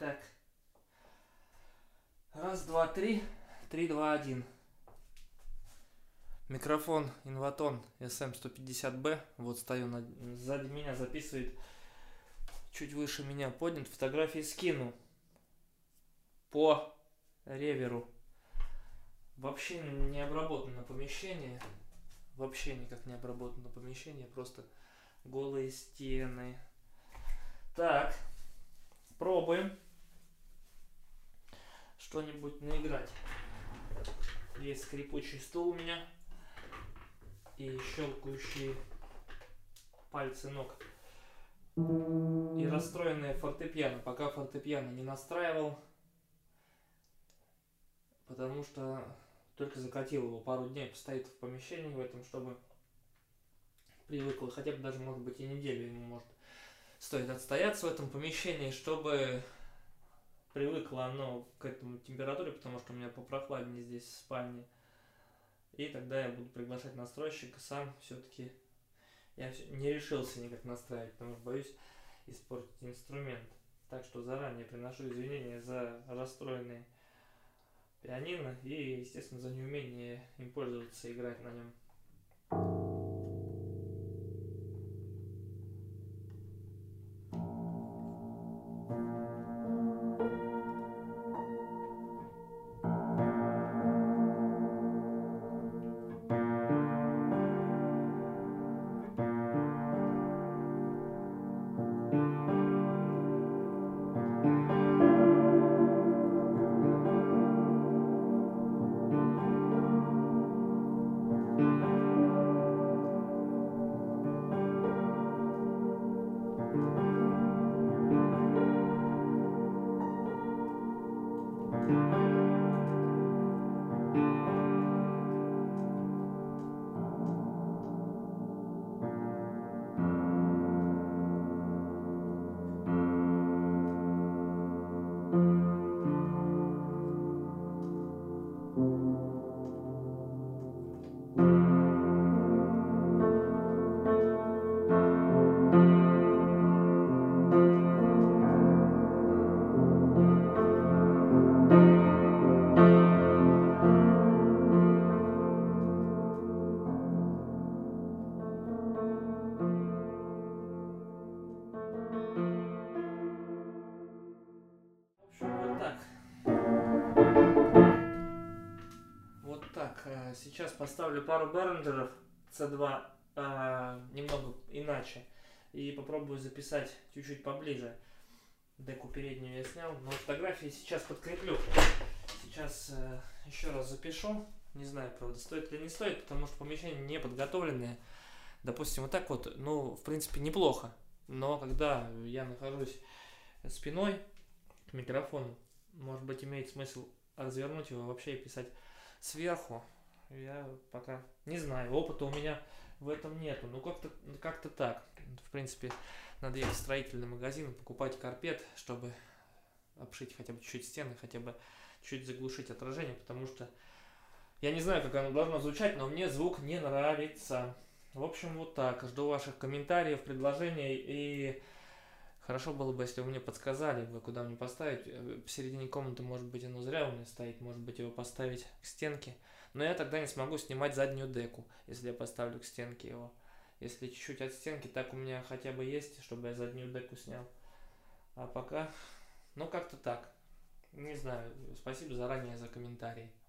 Так. Раз, два, три. 3, 2, 1. Микрофон Invaton SM150B. Вот стою, сзади меня записывает, чуть выше меня поднят. Фотографии скину по реверу. Вообще не обработано помещение. Вообще никак не обработано помещение. Просто голые стены. Так. Пробуем что-нибудь наиграть. Есть скрипучий стул у меня и щелкающие пальцы ног. И расстроенное фортепиано. Пока фортепиано не настраивал, потому что только закатил его. Пару дней постоит в помещении в этом, чтобы привыкло. Хотя бы даже, может быть, и неделю ему может стоит отстояться в этом помещении, чтобы привыкло оно к этому температуре, потому что у меня попрохладнее здесь в спальне. И тогда я буду приглашать настройщика сам. Все-таки я не решился никак настраивать, потому что боюсь испортить инструмент. Так что заранее приношу извинения за расстроенные пианино и, естественно, за неумение им пользоваться и играть на нем. Вот так. Сейчас поставлю пару Behringer C2 немного иначе. И попробую записать чуть-чуть поближе. Деку переднюю я снял, но фотографии сейчас подкреплю. Сейчас еще раз запишу. Не знаю, правда, стоит или не стоит, потому что помещение не подготовленное. Допустим, вот так вот, ну, в принципе, неплохо. Но когда я нахожусь спиной к микрофону, может быть, имеет смысл развернуть его вообще и писать сверху. Я пока не знаю, опыта у меня в этом нету. Ну, как-то так. В принципе, надо ехать в строительный магазин, покупать карпет, чтобы обшить хотя бы чуть-чуть стены, хотя бы чуть заглушить отражение, потому что я не знаю, как оно должно звучать, но мне звук не нравится. В общем, вот так. Жду ваших комментариев, предложений, и хорошо было бы, если вы мне подсказали, куда мне поставить. Посередине комнаты, может быть, оно зря у меня стоит, может быть, его поставить к стенке. Но я тогда не смогу снимать заднюю деку, если я поставлю к стенке его. Если чуть-чуть от стенки, так у меня хотя бы есть, чтобы я заднюю деку снял. А пока, ну как-то так. Не знаю, спасибо заранее за комментарии.